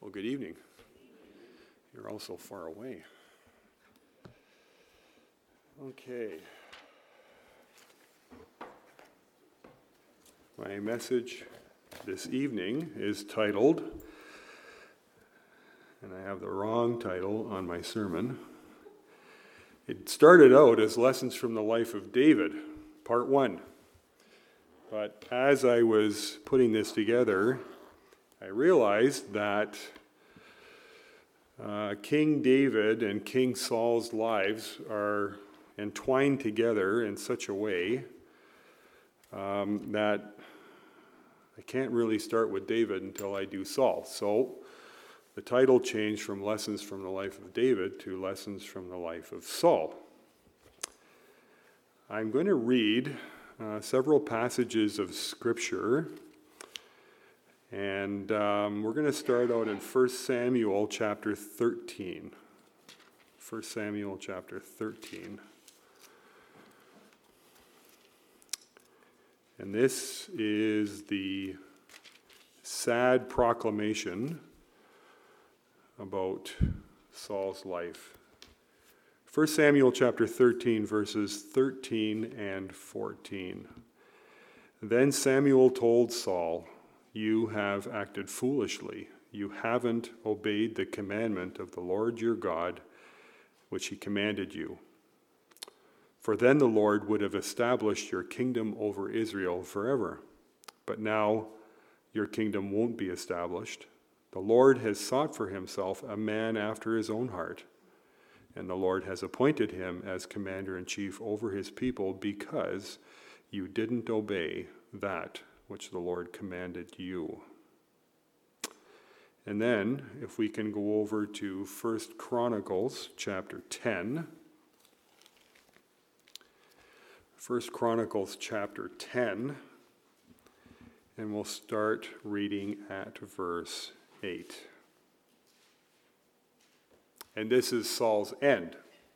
Well, good evening. You're all so far away. Okay. My message this evening is titled, and I have the wrong title on my sermon. It started out as Lessons from the Life of David, Part 1. But as I was putting this together, I realized that King David and King Saul's lives are entwined together in such a way that I can't really start with David until I do Saul. So the title changed from Lessons from the Life of David to Lessons from the Life of Saul. I'm going to read several passages of Scripture, and we're going to start out in 1 Samuel chapter 13. 1 Samuel chapter 13. And this is the sad proclamation about Saul's life. 1 Samuel chapter 13, verses 13 and 14. Then Samuel told Saul, "You have acted foolishly. You haven't obeyed the commandment of the Lord your God, which he commanded you. For then the Lord would have established your kingdom over Israel forever. But now your kingdom won't be established. The Lord has sought for himself a man after his own heart, and the Lord has appointed him as commander-in-chief over his people because you didn't obey that which the Lord commanded you." And then, if we can go over to 1 Chronicles chapter 10. 1 Chronicles chapter 10, and we'll start reading at verse 8. And this is Saul's end.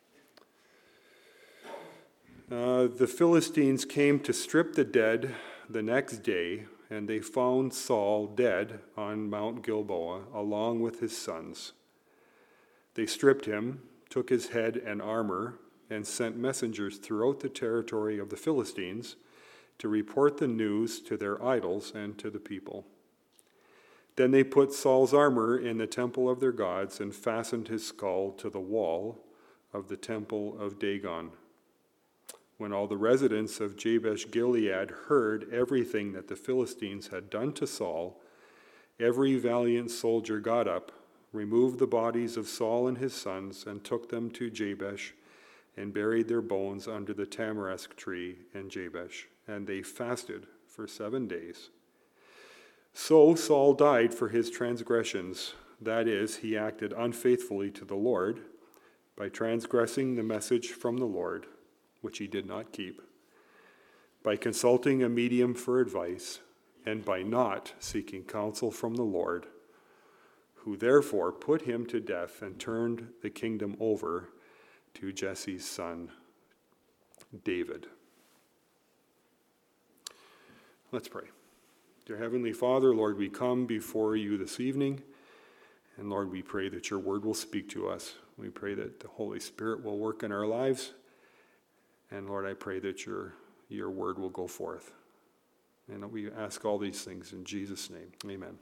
The Philistines came to strip the dead the next day, and they found Saul dead on Mount Gilboa, along with his sons. They stripped him, took his head and armor, and sent messengers throughout the territory of the Philistines to report the news to their idols and to the people. Then they put Saul's armor in the temple of their gods and fastened his skull to the wall of the temple of Dagon. When all the residents of Jabesh Gilead heard everything that the Philistines had done to Saul, every valiant soldier got up, removed the bodies of Saul and his sons, and took them to Jabesh, and buried their bones under the tamarisk tree in Jabesh. And they fasted for 7 days. So Saul died for his transgressions. That is, he acted unfaithfully to the Lord by transgressing the message from the Lord, which he did not keep, by consulting a medium for advice, and by not seeking counsel from the Lord, who therefore put him to death and turned the kingdom over to Jesse's son, David. Let's pray. Dear Heavenly Father, Lord, we come before you this evening, and Lord, we pray that your word will speak to us. We pray that the Holy Spirit will work in our lives, and Lord, I pray that your word will go forth. And we ask all these things in Jesus' name. Amen.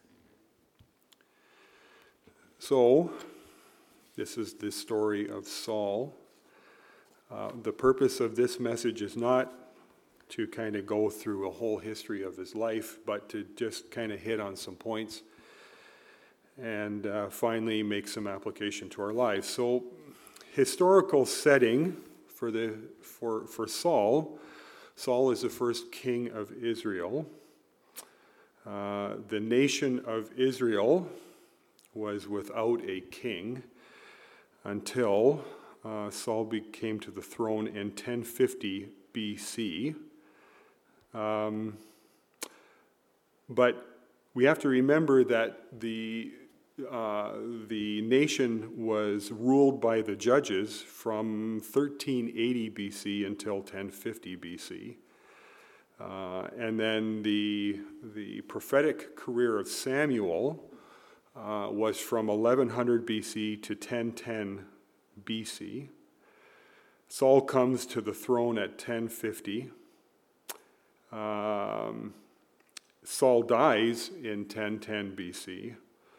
So, this is the story of Saul. The purpose of this message is not to kind of go through a whole history of his life, but to just kind of hit on some points and finally make some application to our lives. So, historical setting for Saul. Saul is the first king of Israel. The nation of Israel was without a king until Saul came to the throne in 1050 BC. But we have to remember that the nation was ruled by the judges from 1380 BC until 1050 BC. And then the prophetic career of Samuel was from 1100 BC to 1010 BC. Saul comes to the throne at 1050. Saul dies in 1010 BC.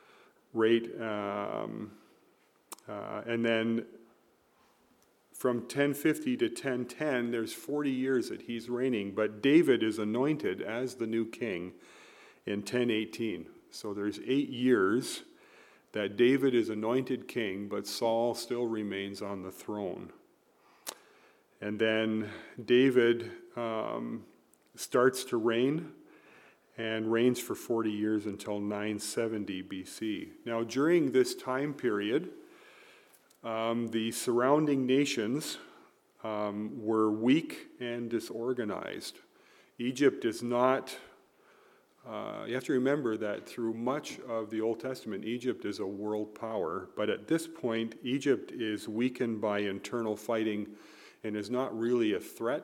And then from 1050 to 1010, there's 40 years that he's reigning, but David is anointed as the new king in 1018. So there's 8 years that David is anointed king, but Saul still remains on the throne. And then David starts to reign and reigns for 40 years until 970 BC. Now, during this time period, the surrounding nations were weak and disorganized. Egypt is not, you have to remember that through much of the Old Testament, Egypt is a world power, but at this point, Egypt is weakened by internal fighting and is not really a threat.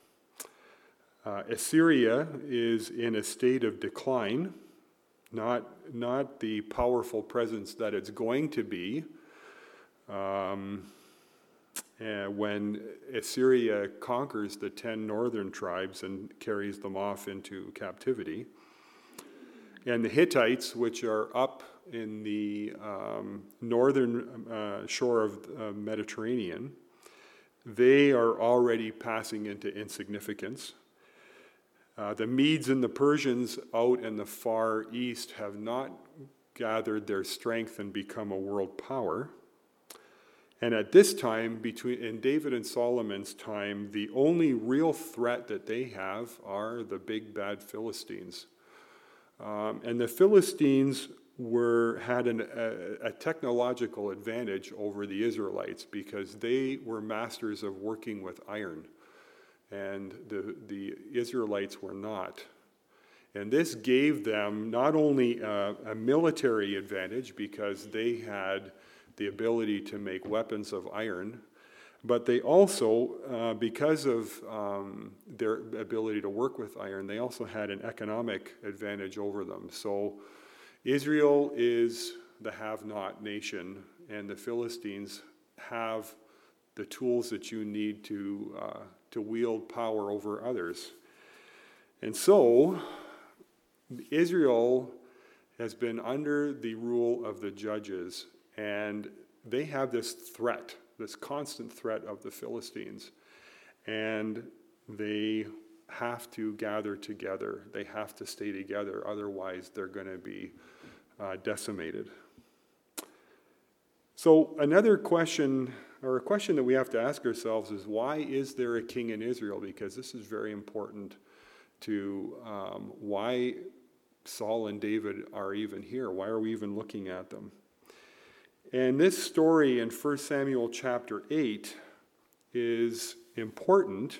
Assyria is in a state of decline, not the powerful presence that it's going to be when Assyria conquers the 10 northern tribes and carries them off into captivity. And the Hittites, which are up in the northern shore of the Mediterranean, they are already passing into insignificance. The Medes and the Persians out in the far east have not gathered their strength and become a world power. And at this time, in David and Solomon's time, the only real threat that they have are the big bad Philistines. And the Philistines had a technological advantage over the Israelites because they were masters of working with iron. And the Israelites were not. And this gave them not only a military advantage because they had the ability to make weapons of iron, but they also, because of their ability to work with iron, they also had an economic advantage over them. So Israel is the have-not nation, and the Philistines have the tools that you need to wield power over others. And so, Israel has been under the rule of the judges, and they have this threat, this constant threat of the Philistines. And they have to gather together. They have to stay together, otherwise they're going to be decimated. So another question, or a question that we have to ask ourselves is, why is there a king in Israel? Because this is very important to why Saul and David are even here. Why are we even looking at them? And this story in 1 Samuel chapter 8 is important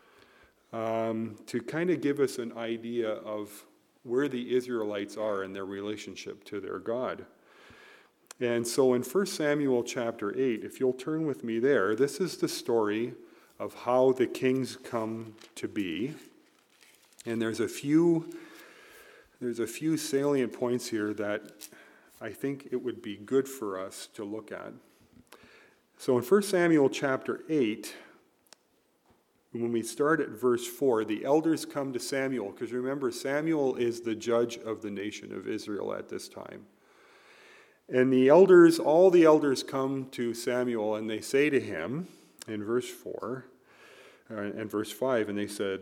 to kind of give us an idea of where the Israelites are in their relationship to their God. And so in 1 Samuel chapter 8, if you'll turn with me there, this is the story of how the kings come to be. And there's a few salient points here that I think it would be good for us to look at. So in 1 Samuel chapter 8, when we start at verse 4, the elders come to Samuel, because remember, Samuel is the judge of the nation of Israel at this time. And all the elders come to Samuel, and they say to him, in verse 4, and verse 5, and they said,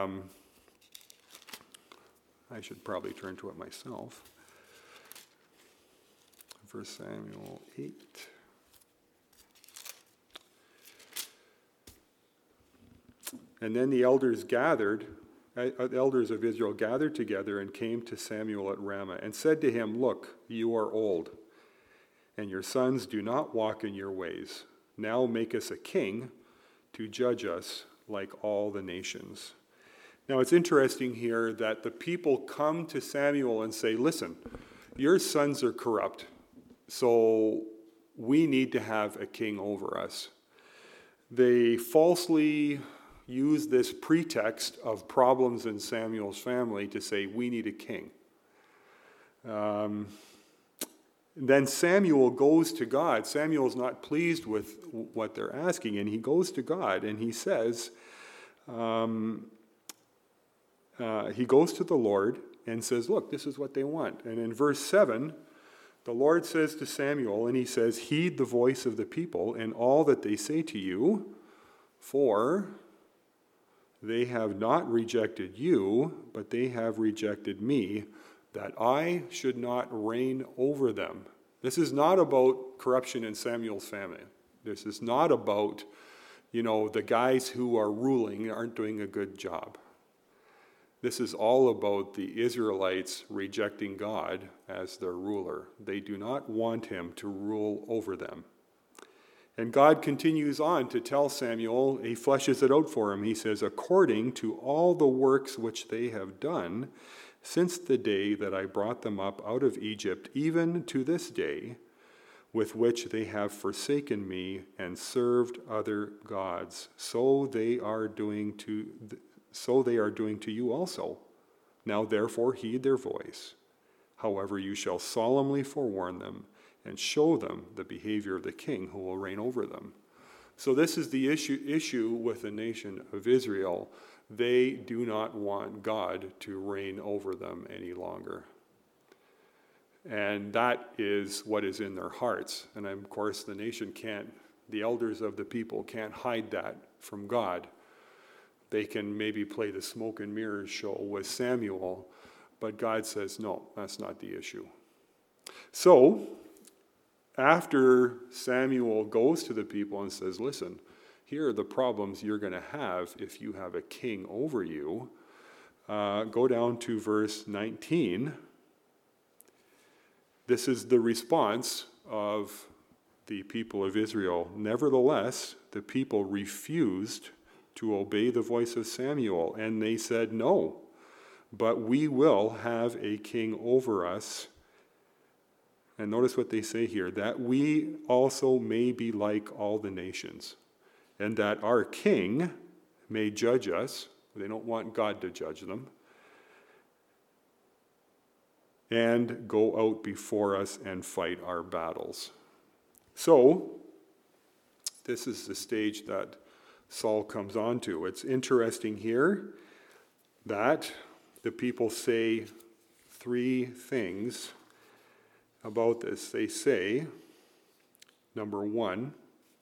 I should probably turn to it myself. 1 Samuel 8. And then the elders of Israel gathered together and came to Samuel at Ramah and said to him, "Look, you are old, and your sons do not walk in your ways. Now make us a king to judge us like all the nations." Now it's interesting here that the people come to Samuel and say, "Listen, your sons are corrupt, so we need to have a king over us." They falsely use this pretext of problems in Samuel's family to say, we need a king. Then Samuel goes to God. Samuel's not pleased with what they're asking, and he goes to God and he says, he goes to the Lord and says, look, this is what they want. And in verse 7, the Lord says to Samuel, and he says, heed the voice of the people and all that they say to you, for they have not rejected you, but they have rejected me, that I should not reign over them. This is not about corruption in Samuel's family. This is not about, the guys who are ruling aren't doing a good job. This is all about the Israelites rejecting God as their ruler. They do not want him to rule over them. And God continues on to tell Samuel, he fleshes it out for him. He says, according to all the works which they have done, since the day that I brought them up out of Egypt, even to this day, with which they have forsaken me and served other gods, so they are doing to you also. Now therefore heed their voice. However, you shall solemnly forewarn them and show them the behavior of the king who will reign over them. So this is the issue with the nation of Israel. They do not want God to reign over them any longer. And that is what is in their hearts. And of course, the elders of the people can't hide that from God. They can maybe play the smoke and mirrors show with Samuel, but God says, no, that's not the issue. So, after Samuel goes to the people and says, listen, here are the problems you're going to have if you have a king over you. Go down to verse 19. This is the response of the people of Israel. Nevertheless, the people refused to obey the voice of Samuel, and they said, no, but we will have a king over us. And notice what they say here, that we also may be like all the nations, and that our king may judge us. They don't want God to judge them. And go out before us and fight our battles. So, this is the stage that Saul comes on to. It's interesting here that the people say three things about this. They say, number one,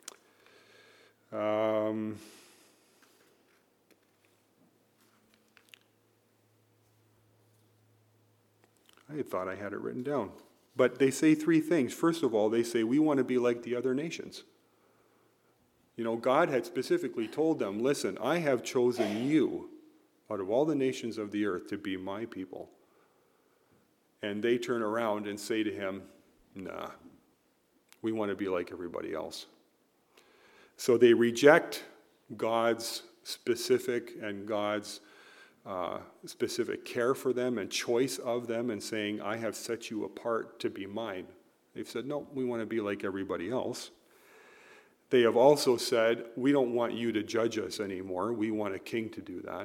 I thought I had it written down. But they say three things. First of all, they say, we want to be like the other nations. God had specifically told them, listen, I have chosen you out of all the nations of the earth to be my people. And they turn around and say to him, nah, we want to be like everybody else. So they reject God's specific and God's specific care for them and choice of them and saying, I have set you apart to be mine. They've said, no, we want to be like everybody else. They have also said, we don't want you to judge us anymore. We want a king to do that.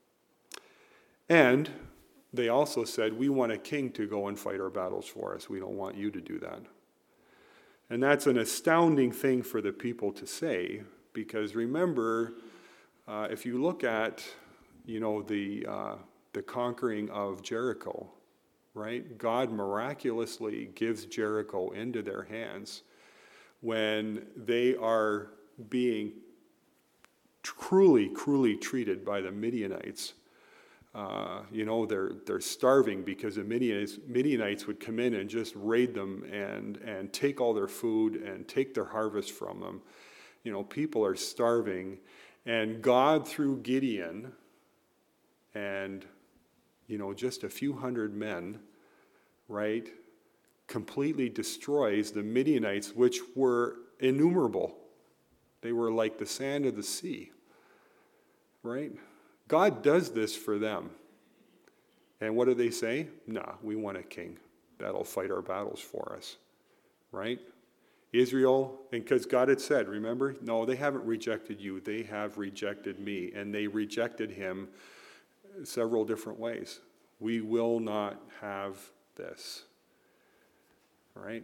And they also said, we want a king to go and fight our battles for us. We don't want you to do that. And that's an astounding thing for the people to say, because remember, if you look at, the conquering of Jericho, right? God miraculously gives Jericho into their hands when they are being cruelly treated by the Midianites. They're starving because the Midianites would come in and just raid them and take all their food and take their harvest from them. People are starving, and God, through Gideon and just a few hundred men, right, completely destroys the Midianites, which were innumerable. They were like the sand of the sea, right? God does this for them. And what do they say? Nah, we want a king that'll fight our battles for us, right? Israel, and because God had said, remember? No, they haven't rejected you. They have rejected me. And they rejected him several different ways. We will not have this. right?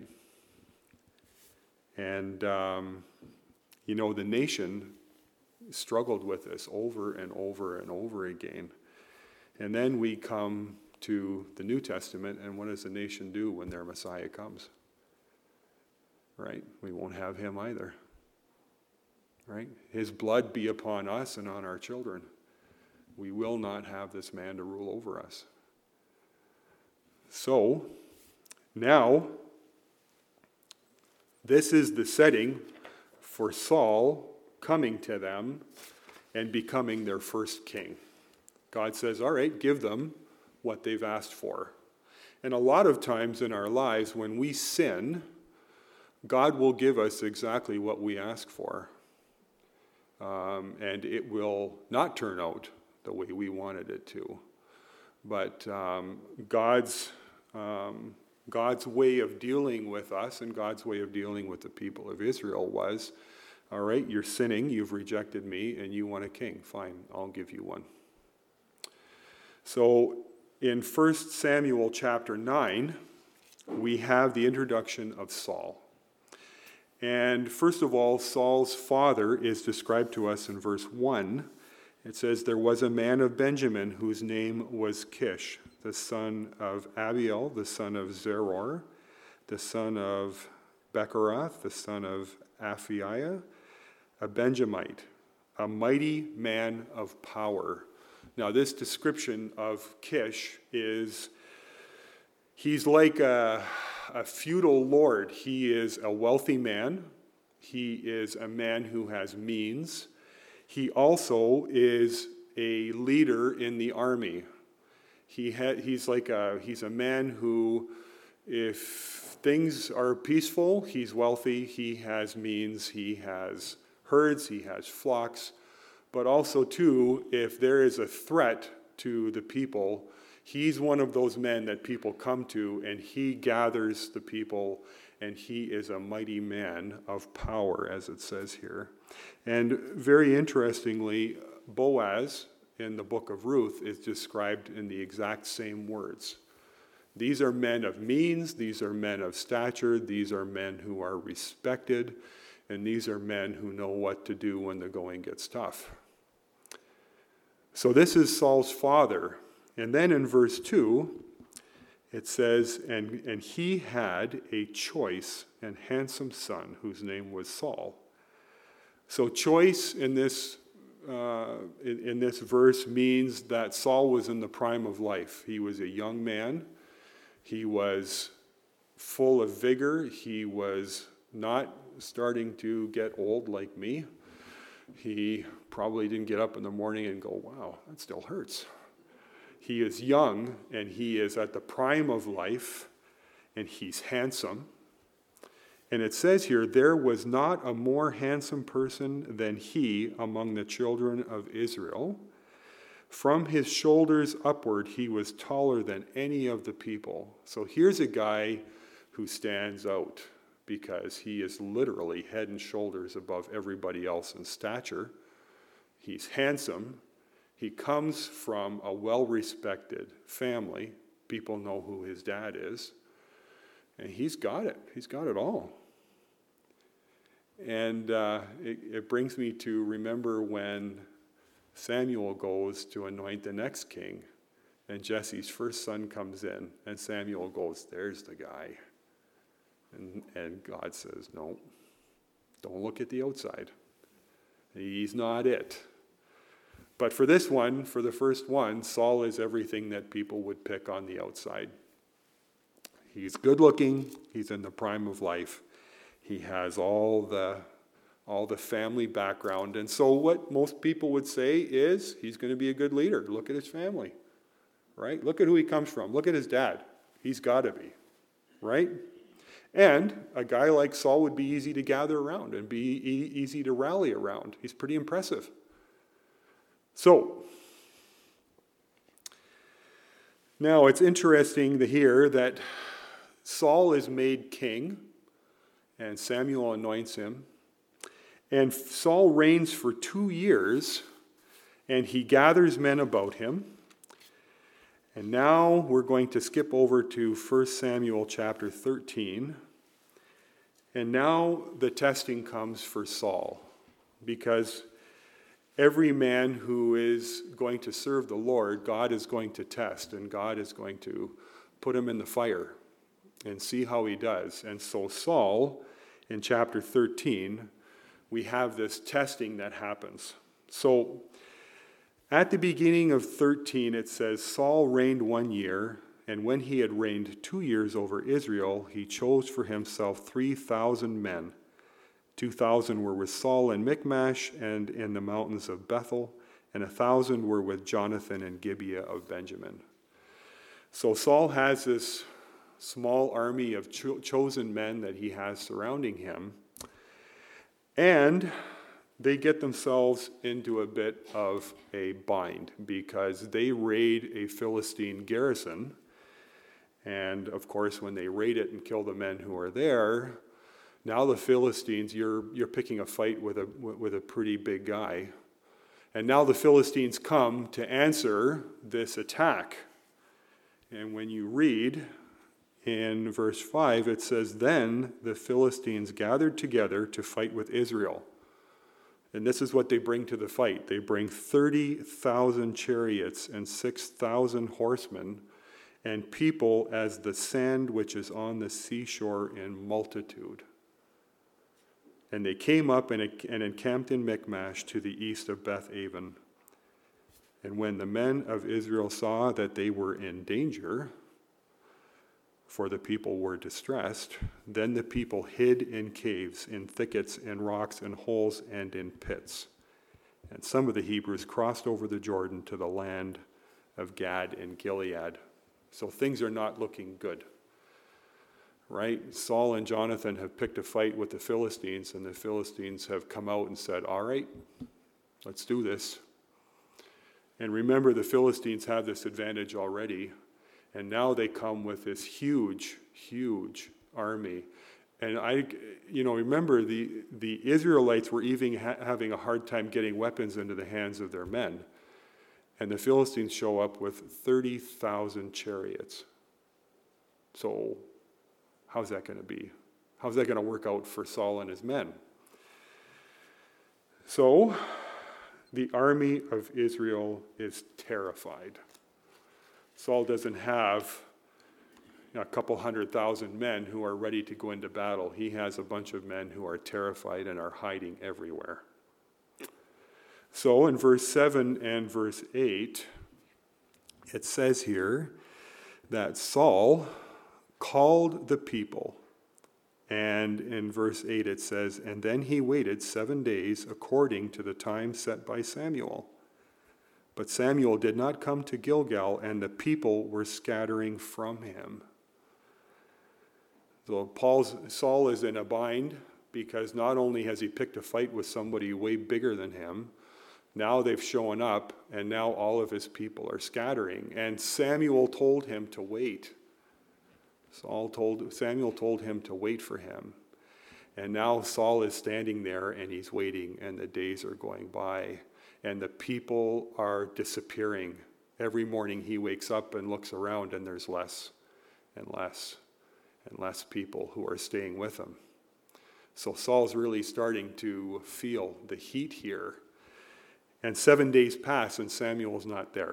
And, the nation struggled with this over and over and over again. And then we come to the New Testament, and what does the nation do when their Messiah comes? Right? We won't have him either. Right? His blood be upon us and on our children. We will not have this man to rule over us. So, now, this is the setting for Saul coming to them and becoming their first king. God says, all right, give them what they've asked for. And a lot of times in our lives, when we sin, God will give us exactly what we ask for. And it will not turn out the way we wanted it to. But God's way of dealing with us and God's way of dealing with the people of Israel was, all right, you're sinning, you've rejected me, and you want a king. Fine, I'll give you one. So in 1 Samuel chapter 9, we have the introduction of Saul. And first of all, Saul's father is described to us in verse 1. It says, there was a man of Benjamin whose name was Kish, the son of Abiel, the son of Zeror, the son of Bechorath, the son of Aphiah, a Benjamite, a mighty man of power. Now, this description of Kish is, he's like a feudal lord. He is a wealthy man. He is a man who has means. He also is a leader in the army. He's a man who, if things are peaceful, he's wealthy, he has means, he has herds, he has flocks. But also, too, if there is a threat to the people, he's one of those men that people come to, and he gathers the people, and he is a mighty man of power, as it says here. And very interestingly, Boaz in the book of Ruth is described in the exact same words. These are men of means, these are men of stature, these are men who are respected, and these are men who know what to do when the going gets tough. So this is Saul's father. And then in verse 2, it says, and he had a choice and handsome son whose name was Saul. So choice in this verse means that Saul was in the prime of life. He was a young man. He was full of vigor. He was not starting to get old like me. He probably didn't get up in the morning and go, wow, that still hurts. He is young, and he is at the prime of life, and he's handsome. And it says here, there was not a more handsome person than he among the children of Israel. From his shoulders upward, he was taller than any of the people. So here's a guy who stands out because he is literally head and shoulders above everybody else in stature. He's handsome. He comes from a well-respected family. People know who his dad is. And he's got it. He's got it all. And it brings me to remember when Samuel goes to anoint the next king, and Jesse's first son comes in, and Samuel goes, there's the guy. And God says, no, don't look at the outside. He's not it. But for this one, for the first one, Saul is everything that people would pick on the outside. He's good looking. He's in the prime of life. He has all the family background. And so what most people would say is he's going to be a good leader. Look at his family, right? Look at who he comes from. Look at his dad. He's got to be, right? And a guy like Saul would be easy to gather around and be easy to rally around. He's pretty impressive. So, now it's interesting to hear that Saul is made king, and Samuel anoints him. And Saul reigns for 2 years, and he gathers men about him. And now we're going to skip over to 1 Samuel chapter 13. And now the testing comes for Saul, because every man who is going to serve the Lord, God is going to test, and God is going to put him in the fire and see how he does. And so Saul, in chapter 13, we have this testing that happens. So at the beginning of 13, it says, Saul reigned 1 year, and when he had reigned 2 years over Israel, he chose for himself 3,000 men. 2,000 were with Saul in Michmash and in the mountains of Bethel, and 1,000 were with Jonathan in Gibeah of Benjamin. So Saul has this small army of chosen men that he has surrounding him, and they get themselves into a bit of a bind because they raid a Philistine garrison. And of course, when they raid it and kill the men who are there, now the Philistines, you're picking a fight with a pretty big guy. And now the Philistines come to answer this attack. And when you read in verse 5, it says, Then the Philistines gathered together to fight with Israel. And this is what they bring to the fight. They bring 30,000 chariots and 6,000 horsemen, and people as the sand which is on the seashore in multitude. And they came up and encamped in Michmash to the east of Beth-aven. And when the men of Israel saw that they were in danger, for the people were distressed, then the people hid in caves, in thickets, in rocks, in holes, and in pits. And some of the Hebrews crossed over the Jordan to the land of Gad and Gilead. So things are not looking good, right? Saul and Jonathan have picked a fight with the Philistines, and the Philistines have come out and said, all right, let's do this. And remember, the Philistines have this advantage already, and now they come with this huge, huge army. And remember, the Israelites were even having a hard time getting weapons into the hands of their men. And the Philistines show up with 30,000 chariots. So how's that going to be? How's that going to work out for Saul and his men? So the army of Israel is terrified. Saul doesn't have a couple 100,000 men who are ready to go into battle. He has a bunch of men who are terrified and are hiding everywhere. So in verse 7 and verse 8, it says here that Saul called the people. And in verse 8 it says, And then he waited 7 days according to the time set by Samuel. But Samuel did not come to Gilgal, and the people were scattering from him. So Saul is in a bind because not only has he picked a fight with somebody way bigger than him, now they've shown up, and now all of his people are scattering. And Samuel told him to wait. Samuel told him to wait for him. And now Saul is standing there, and he's waiting, and the days are going by. And the people are disappearing. Every morning he wakes up and looks around, and there's less and less and less people who are staying with him. So Saul's really starting to feel the heat here. And 7 days pass, and Samuel's not there.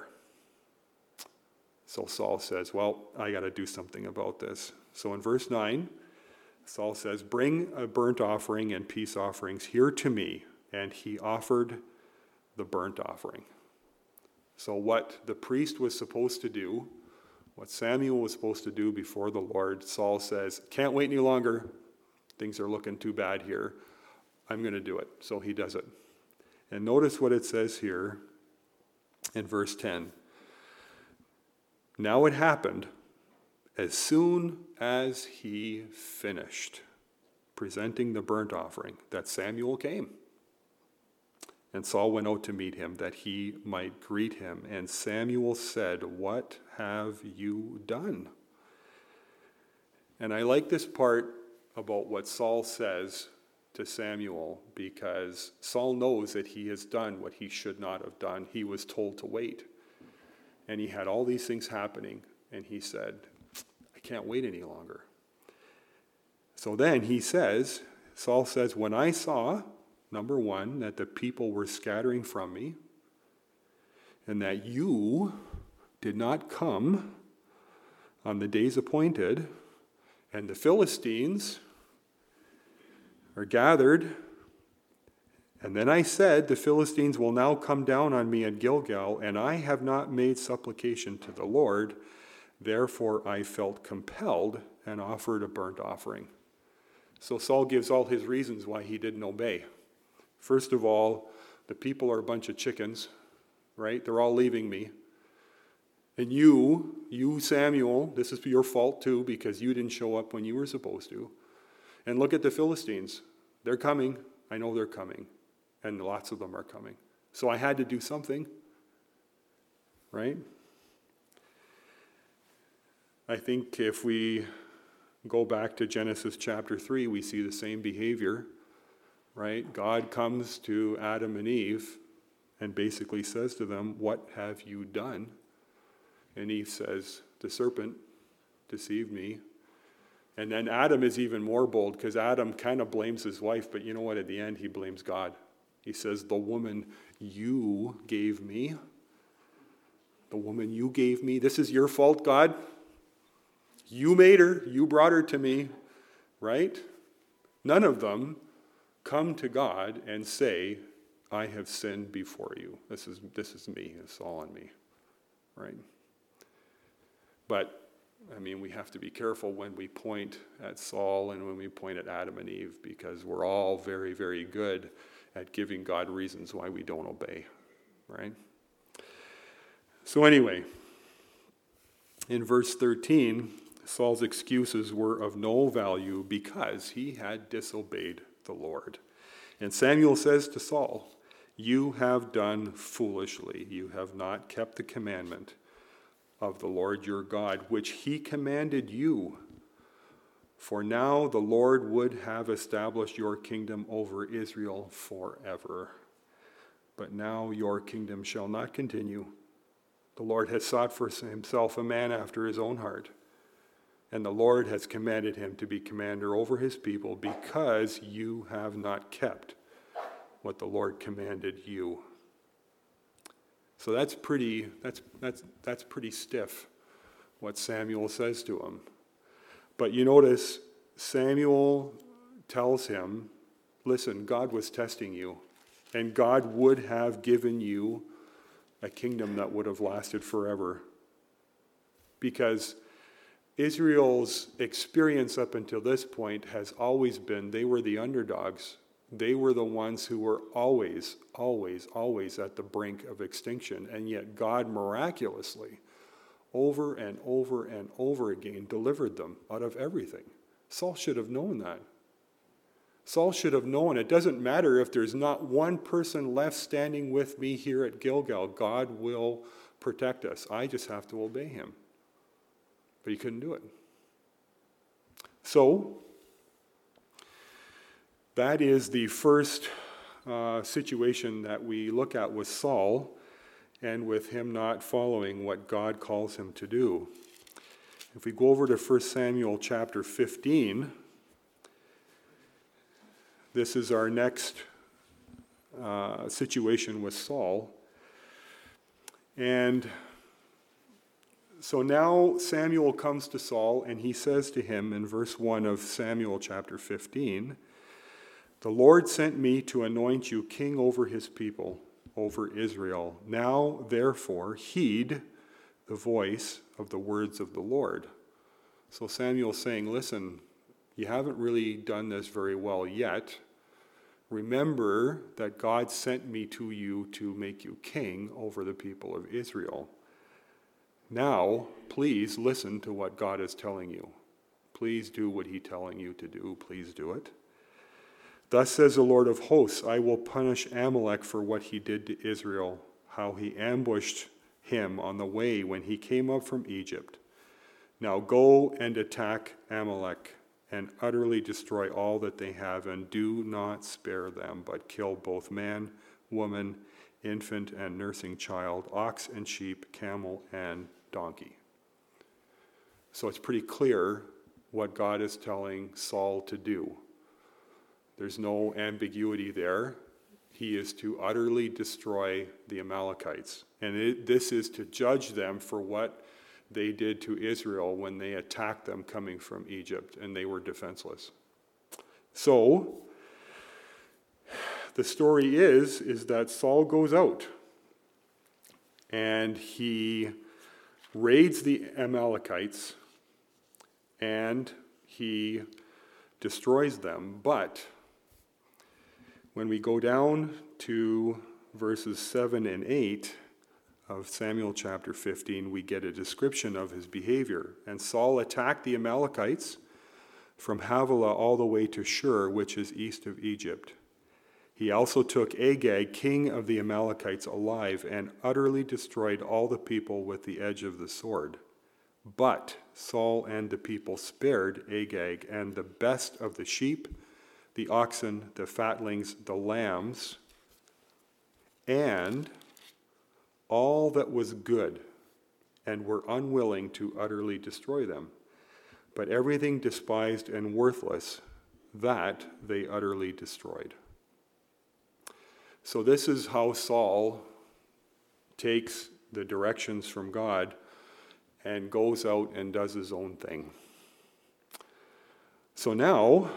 So Saul says, well, I got to do something about this. So in verse 9, Saul says, Bring a burnt offering and peace offerings here to me. And he offered the burnt offering. So what the priest was supposed to do, what Samuel was supposed to do before the Lord, Saul says, can't wait any longer. Things are looking too bad here. I'm going to do it. So he does it. And notice what it says here in verse 10. Now it happened as soon as he finished presenting the burnt offering that Samuel came. And Saul went out to meet him that he might greet him. And Samuel said, What have you done? And I like this part about what Saul says to Samuel, because Saul knows that he has done what he should not have done. He was told to wait. And he had all these things happening. And he said, I can't wait any longer. So then Saul says, when I saw, number one, that the people were scattering from me, and that you did not come on the days appointed, and the Philistines are gathered, and then I said, the Philistines will now come down on me at Gilgal, and I have not made supplication to the Lord. Therefore I felt compelled and offered a burnt offering. So Saul gives all his reasons why he didn't obey. First of all, the people are a bunch of chickens, right? They're all leaving me. And you Samuel, this is your fault too, because you didn't show up when you were supposed to. And look at the Philistines. They're coming. I know they're coming. And lots of them are coming. So I had to do something, right? I think if we go back to Genesis chapter 3, we see the same behavior, right? God comes to Adam and Eve and basically says to them, what have you done? And Eve says, the serpent deceived me. And then Adam is even more bold because Adam kind of blames his wife, but you know what? At the end, he blames God. He says, the woman you gave me, this is your fault, God. You made her, you brought her to me, right? None of them come to God and say, I have sinned before you. This is me, it's all on me, right? But, I mean, we have to be careful when we point at Saul and when we point at Adam and Eve, because we're all very, very good at giving God reasons why we don't obey, right? So anyway, in verse 13, Saul's excuses were of no value because he had disobeyed the Lord. And Samuel says to Saul, you have done foolishly. You have not kept the commandment of the Lord your God, which he commanded you. For now the Lord would have established your kingdom over Israel forever. But now your kingdom shall not continue. The Lord has sought for himself a man after his own heart. And the Lord has commanded him to be commander over his people because you have not kept what the Lord commanded you. So that's pretty stiff, what Samuel says to him. But you notice Samuel tells him, listen, God was testing you, and God would have given you a kingdom that would have lasted forever. Because Israel's experience up until this point has always been they were the underdogs. They were the ones who were always, always, always at the brink of extinction. And yet God miraculously, over and over and over again, delivered them out of everything. Saul should have known that. Saul should have known it doesn't matter if there's not one person left standing with me here at Gilgal. God will protect us. I just have to obey him. But he couldn't do it. So, that is the first situation that we look at with Saul and with him not following what God calls him to do. If we go over to 1 Samuel chapter 15, this is our next situation with Saul. And so now Samuel comes to Saul and he says to him in verse 1 of Samuel chapter 15, the Lord sent me to anoint you king over his people, over Israel. Now, therefore, heed the voice of the words of the Lord. So Samuel's saying, listen, you haven't really done this very well yet. Remember that God sent me to you to make you king over the people of Israel. Now, please listen to what God is telling you. Please do what he's telling you to do. Please do it. Thus says the Lord of hosts, I will punish Amalek for what he did to Israel, how he ambushed him on the way when he came up from Egypt. Now go and attack Amalek and utterly destroy all that they have, and do not spare them, but kill both man, woman, infant and nursing child, ox and sheep, camel and donkey. So it's pretty clear what God is telling Saul to do. There's no ambiguity there. He is to utterly destroy the Amalekites. And this is to judge them for what they did to Israel when they attacked them coming from Egypt and they were defenseless. So, the story is that Saul goes out and he raids the Amalekites and he destroys them. But when we go down to verses 7 and 8 of Samuel chapter 15, we get a description of his behavior. And Saul attacked the Amalekites from Havilah all the way to Shur, which is east of Egypt. He also took Agag, king of the Amalekites, alive and utterly destroyed all the people with the edge of the sword. But Saul and the people spared Agag and the best of the sheep, the oxen, the fatlings, the lambs, and all that was good, and were unwilling to utterly destroy them. But everything despised and worthless, that they utterly destroyed. So this is how Saul takes the directions from God and goes out and does his own thing. So now,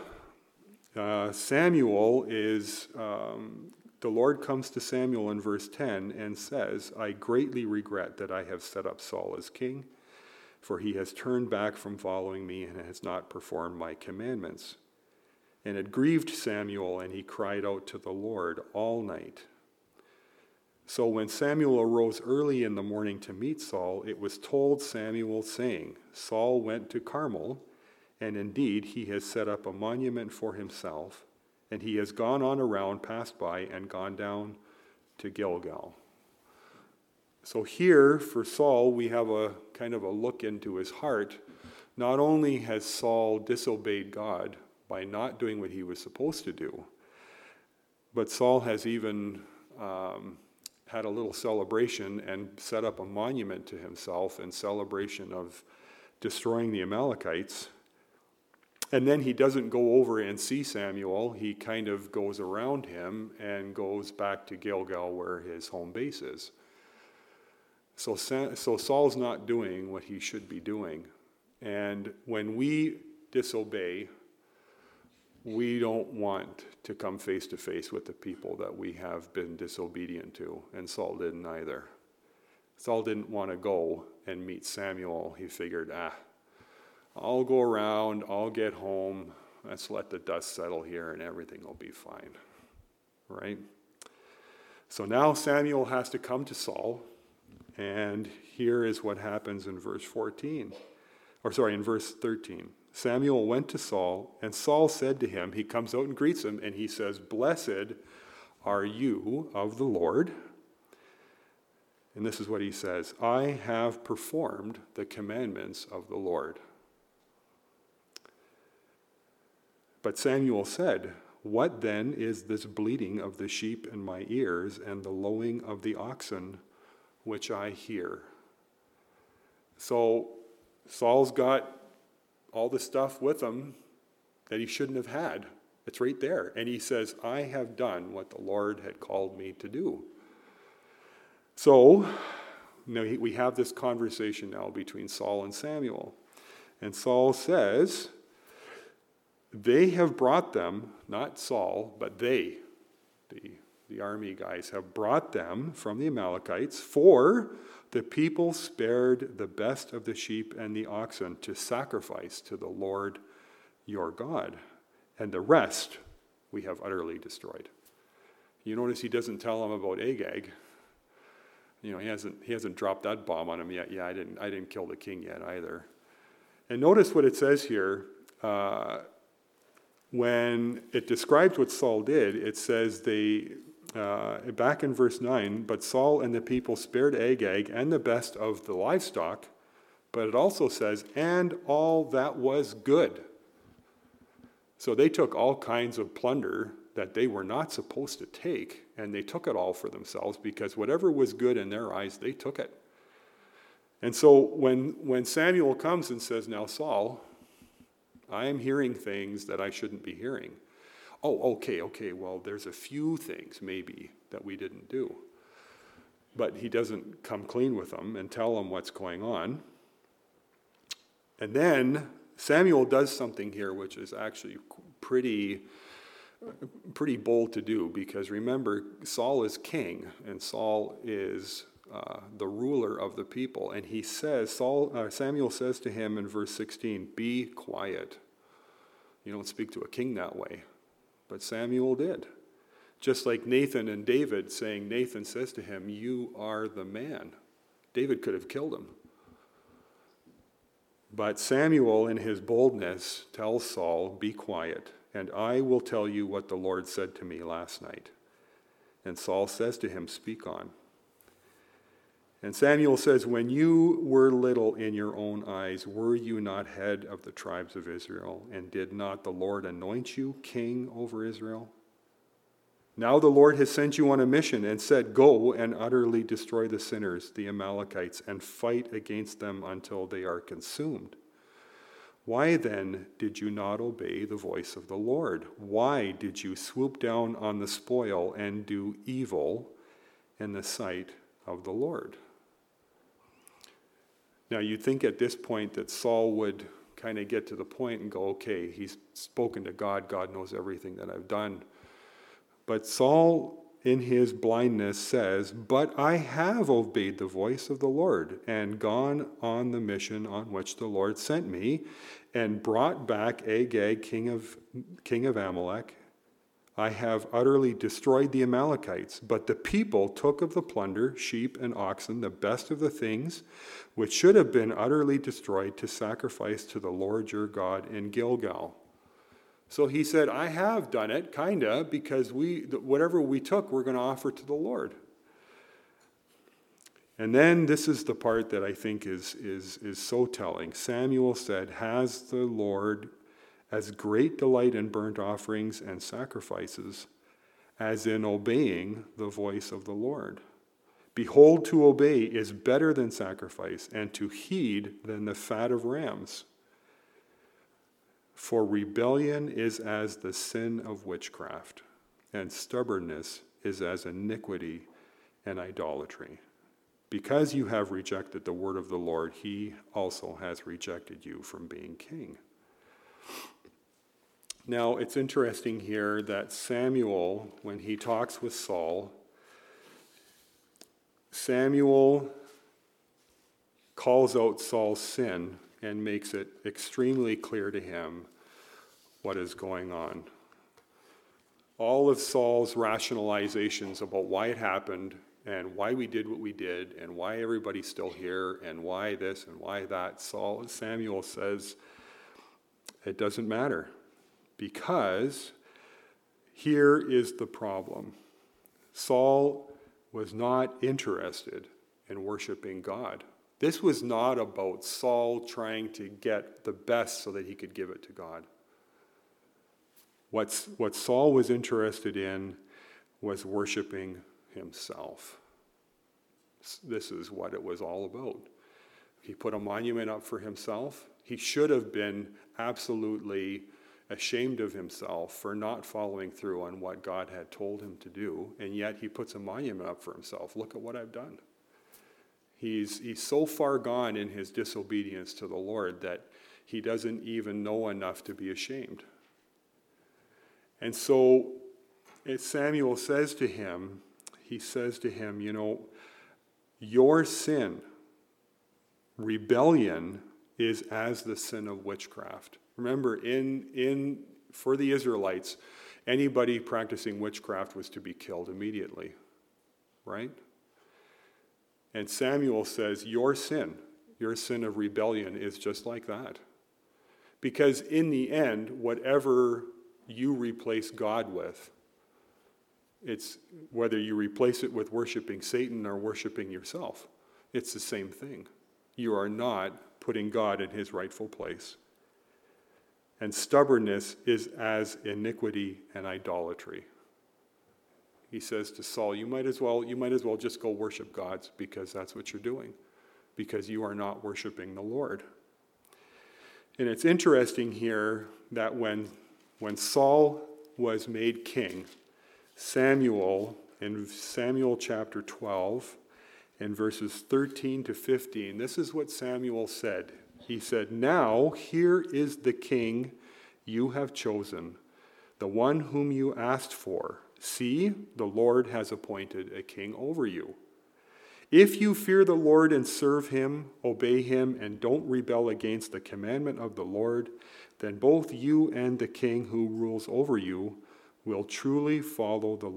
Samuel is, the Lord comes to Samuel in verse 10 and says, I greatly regret that I have set up Saul as king, for he has turned back from following me and has not performed my commandments. And it grieved Samuel, and he cried out to the Lord all night. So when Samuel arose early in the morning to meet Saul, it was told Samuel, saying, Saul went to Carmel, and indeed he has set up a monument for himself, and he has gone on around, passed by, and gone down to Gilgal. So here, for Saul, we have a kind of a look into his heart. Not only has Saul disobeyed God by not doing what he was supposed to do, but Saul has even had a little celebration and set up a monument to himself in celebration of destroying the Amalekites. And then he doesn't go over and see Samuel. He kind of goes around him and goes back to Gilgal, where his home base is. So Saul's not doing what he should be doing. And when we disobey, we don't want to come face to face with the people that we have been disobedient to. And Saul didn't either. Saul didn't want to go and meet Samuel. He figured, I'll go around, I'll get home, let's let the dust settle here and everything will be fine. Right? So now Samuel has to come to Saul, and here is what happens in verse 13. In verse 13. Samuel went to Saul, and Saul said to him, he comes out and greets him, and he says, Blessed are you of the Lord. And this is what he says, I have performed the commandments of the Lord. But Samuel said, What then is this bleating of the sheep in my ears and the lowing of the oxen which I hear? So Saul's got all the stuff with him that he shouldn't have had. It's right there. And he says, I have done what the Lord had called me to do. So now we have this conversation now between Saul and Samuel. And Saul says, they have brought them, not Saul, but they, the army guys, have brought them from the Amalekites, for the people spared the best of the sheep and the oxen to sacrifice to the Lord your God, and the rest we have utterly destroyed. You notice he doesn't tell them about Agag. He hasn't dropped that bomb on him yet. Yeah, I didn't kill the king yet either. And notice what it says here. When it describes what Saul did, it says back in verse 9, but Saul and the people spared Agag and the best of the livestock, but it also says, and all that was good. So they took all kinds of plunder that they were not supposed to take, and they took it all for themselves because whatever was good in their eyes, they took it. And so when Samuel comes and says, now Saul, I am hearing things that I shouldn't be hearing. Oh, okay, well, there's a few things maybe that we didn't do. But he doesn't come clean with them and tell them what's going on. And then Samuel does something here which is actually pretty bold to do, because remember, Saul is king and Saul is the ruler of the people. And he says, Samuel says to him in verse 16, be quiet. You don't speak to a king that way. But Samuel did. Just like Nathan and David saying, Nathan says to him, you are the man. David could have killed him. But Samuel, in his boldness, tells Saul, be quiet, and I will tell you what the Lord said to me last night. And Saul says to him, speak on. And Samuel says, when you were little in your own eyes, were you not head of the tribes of Israel? And did not the Lord anoint you king over Israel? Now the Lord has sent you on a mission and said, go and utterly destroy the sinners, the Amalekites, and fight against them until they are consumed. Why then did you not obey the voice of the Lord? Why did you swoop down on the spoil and do evil in the sight of the Lord? Now you'd think at this point that Saul would kind of get to the point and go, okay, he's spoken to God. God knows everything that I've done. But Saul, in his blindness, says, but I have obeyed the voice of the Lord and gone on the mission on which the Lord sent me and brought back Agag, king of Amalek. I have utterly destroyed the Amalekites, but the people took of the plunder, sheep and oxen, the best of the things, which should have been utterly destroyed, to sacrifice to the Lord your God in Gilgal. So he said, I have done it, kinda, because whatever we took, we're going to offer to the Lord. And then this is the part that I think is so telling. Samuel said, has the Lord as great delight in burnt offerings and sacrifices as in obeying the voice of the Lord? Behold, to obey is better than sacrifice, and to heed than the fat of rams. For rebellion is as the sin of witchcraft, and stubbornness is as iniquity and idolatry. Because you have rejected the word of the Lord, he also has rejected you from being king. Now, it's interesting here that Samuel, when he talks with Saul, Samuel calls out Saul's sin and makes it extremely clear to him what is going on. All of Saul's rationalizations about why it happened and why we did what we did and why everybody's still here and why this and why that, Samuel says, it doesn't matter, because here is the problem. Saul was not interested in worshiping God. This was not about Saul trying to get the best so that he could give it to God. What Saul was interested in was worshiping himself. This is what it was all about. He put a monument up for himself. He should have been absolutely ashamed of himself for not following through on what God had told him to do, and yet he puts a monument up for himself. Look at what I've done. He's so far gone in his disobedience to the Lord that he doesn't even know enough to be ashamed. And so Samuel says to him, you know, your sin, rebellion, is as the sin of witchcraft. Remember, for the Israelites, anybody practicing witchcraft was to be killed immediately, right? And Samuel says, your sin of rebellion is just like that. Because in the end, whatever you replace God with, it's whether you replace it with worshiping Satan or worshiping yourself, it's the same thing. You are not putting God in his rightful place. and stubbornness is as iniquity and idolatry. He says to Saul, you might as well just go worship gods, because that's what you're doing, because you are not worshiping the Lord. And it's interesting here that when Saul was made king, Samuel, in Samuel chapter 12, in verses 13 to 15, this is what Samuel said. He said, "Now here is the king you have chosen, the one whom you asked for. See, the Lord has appointed a king over you. If you fear the Lord and serve him, obey him, and don't rebel against the commandment of the Lord, then both you and the king who rules over you will truly follow the